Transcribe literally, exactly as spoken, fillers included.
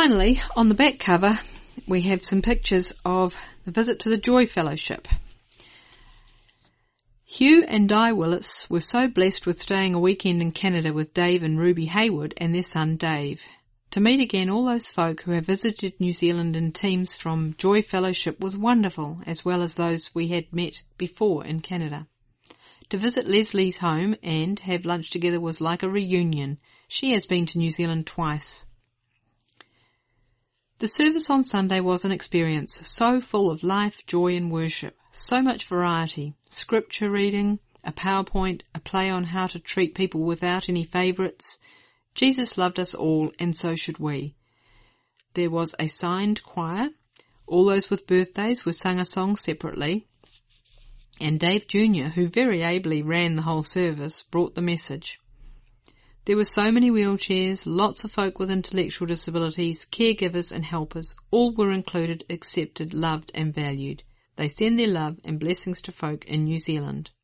Finally, on the back cover, we have some pictures of the visit to the Joy Fellowship. Hugh and Di Willis were so blessed with staying a weekend in Canada with Dave and Ruby Hayward and their son Dave. To meet again all those folk who have visited New Zealand in teams from Joy Fellowship was wonderful, as well as those we had met before in Canada. To visit Leslie's home and have lunch together was like a reunion. She has been to New Zealand twice. The service on Sunday was an experience so full of life, joy and worship. So much variety. Scripture reading, a PowerPoint, a play on how to treat people without any favourites. Jesus loved us all, and so should we. There was a signed choir. All those with birthdays were sung a song separately. And Dave Junior, who very ably ran the whole service, brought the message. There were so many wheelchairs, lots of folk with intellectual disabilities, caregivers and helpers. All were included, accepted, loved and valued. They send their love and blessings to folk in New Zealand.